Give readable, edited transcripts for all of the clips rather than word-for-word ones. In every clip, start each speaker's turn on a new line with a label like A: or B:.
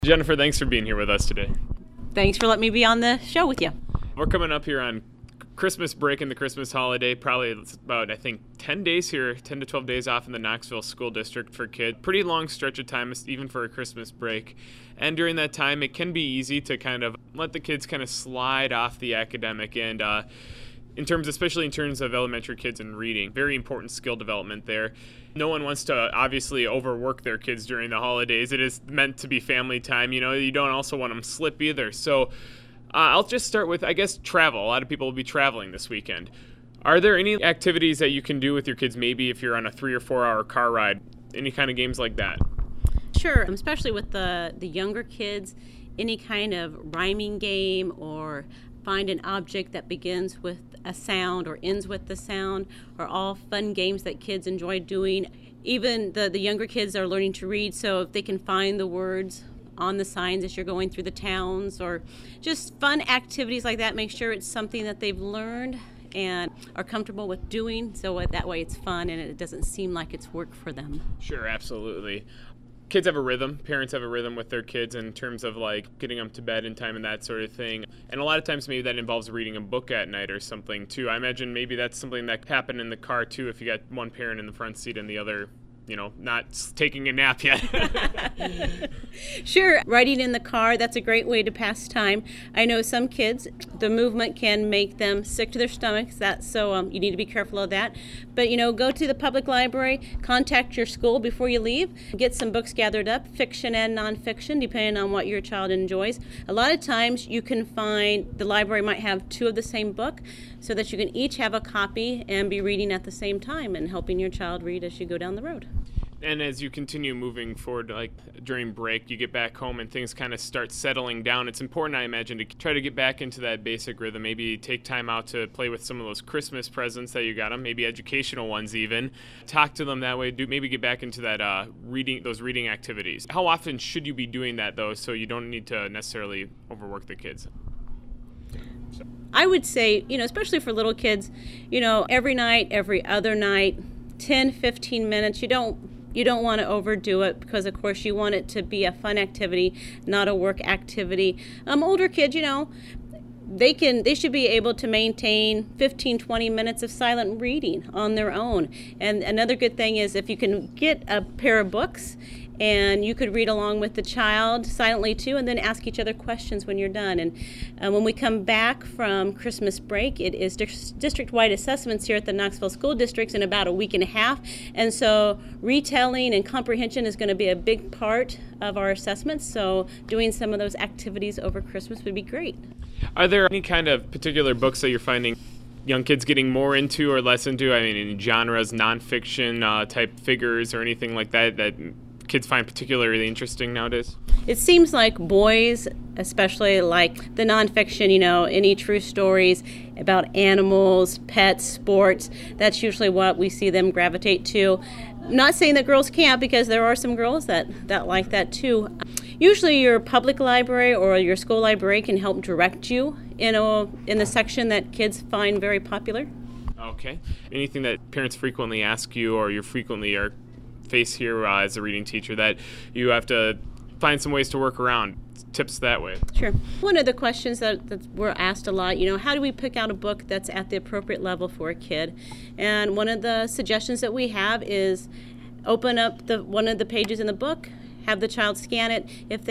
A: Jennifer, thanks for being here with us today.
B: Thanks for letting me be on the show with you.
A: We're coming up here on Christmas break and the Christmas holiday. Probably it's about, 10 days here, 10 to 12 days off in the Knoxville School District for kids. Pretty long stretch of time, even for a Christmas break. And during that time, it can be easy to kind of let the kids kind of slide off the academic end. Especially in terms of elementary kids and reading, very important skill development there. No one wants to obviously overwork their kids during the holidays. It is meant to be family time. You don't also want them to slip either. So I'll just start with, travel. A lot of people will be traveling this weekend. Are there any activities that you can do with your kids, maybe if you're on a 3 or 4 hour car ride, any kind of games like that?
B: Sure, especially with the younger kids, any kind of rhyming game or find an object that begins with a sound or ends with the sound are all fun games that kids enjoy doing. Even the younger kids are learning to read, so if they can find the words on the signs as you're going through the towns or just fun activities like that, make sure it's something that they've learned and are comfortable with doing, so that way it's fun and it doesn't seem like it's work for them.
A: Sure, absolutely. Kids have a rhythm. Parents have a rhythm with their kids in terms of getting them to bed in time and that sort of thing. And a lot of times maybe that involves reading a book at night or something too. I imagine maybe that's something that happened in the car too if you got one parent in the front seat and the other not taking a nap yet.
B: Sure, riding in the car, that's a great way to pass time. I know some kids, the movement can make them sick to their stomachs, so you need to be careful of that. But go to the public library, contact your school before you leave, get some books gathered up, fiction and nonfiction, depending on what your child enjoys. A lot of times you can find the library might have 2 of the same book, so that you can each have a copy and be reading at the same time and helping your child read as you go down the road.
A: And as you continue moving forward, during break, you get back home and things kind of start settling down. It's important, I imagine, to try to get back into that basic rhythm. Maybe take time out to play with some of those Christmas presents that you got them, maybe educational ones even. Talk to them that way. Maybe get back into that those reading activities. How often should you be doing that, though, so you don't need to necessarily overwork the kids?
B: I would say, especially for little kids, every night, every other night, 10, 15 minutes. You don't want to overdo it because, of course, you want it to be a fun activity, not a work activity. Older kids, they should be able to maintain 15, 20 minutes of silent reading on their own. And another good thing is if you can get a pair of books and you could read along with the child silently too, and then ask each other questions when you're done. And when we come back from Christmas break, it is district-wide assessments here at the Knoxville School Districts in about a week and a half. And so retelling and comprehension is going to be a big part of our assessments. So doing some of those activities over Christmas would be great.
A: Are there any kind of particular books that you're finding young kids getting more into or less into? I mean, any genres, nonfiction type figures or anything like that kids find particularly interesting nowadays?
B: It seems like boys, especially like the nonfiction, any true stories about animals, pets, sports, that's usually what we see them gravitate to. I'm not saying that girls can't, because there are some girls that like that too. Usually your public library or your school library can help direct you in the section that kids find very popular.
A: Okay. Anything that parents frequently ask you or you frequently are face here as a reading teacher that you have to find some ways to work around? Tips that way?
B: Sure. One of the questions that we're asked a lot, how do we pick out a book that's at the appropriate level for a kid? And one of the suggestions that we have is open up one of the pages in the book, have the child scan it. If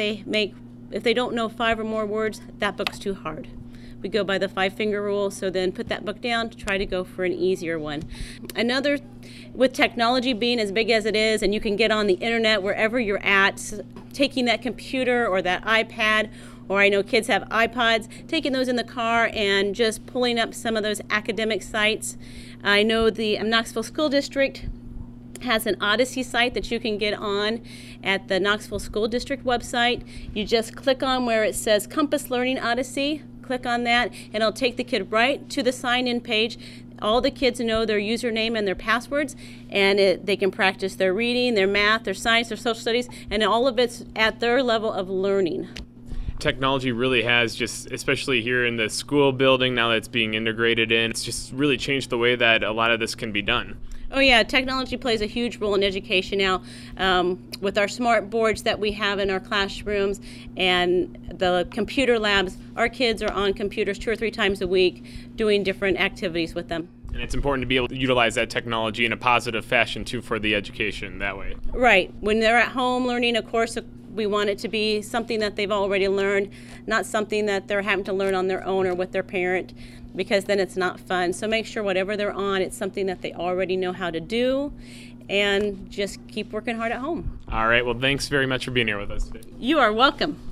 B: they don't know 5 or more words, that book's too hard. We go by the 5-finger rule, so then put that book down to try to go for an easier one. Another, with technology being as big as it is, and you can get on the internet wherever you're at, taking that computer or that iPad, or I know kids have iPods, taking those in the car and just pulling up some of those academic sites. I know the Knoxville School District has an Odyssey site that you can get on at the Knoxville School District website. You just click on where it says Compass Learning Odyssey. Click on that and it'll take the kid right to the sign-in page. All the kids know their username and their passwords, and they can practice their reading, their math, their science, their social studies, and all of it's at their level of learning.
A: Technology really has just, especially here in the school building now that it's being integrated in, it's just really changed the way that a lot of this can be done.
B: Oh yeah, technology plays a huge role in education now. With our smart boards that we have in our classrooms and the computer labs, our kids are on computers 2 or 3 times a week doing different activities with them.
A: And it's important to be able to utilize that technology in a positive fashion too for the education that way.
B: Right. When they're at home learning a course, we want it to be something that they've already learned, not something that they're having to learn on their own or with their parent, because then it's not fun. So make sure whatever they're on, it's something that they already know how to do, and just keep working hard at home.
A: All right. Well, thanks very much for being here with us today.
B: You are welcome.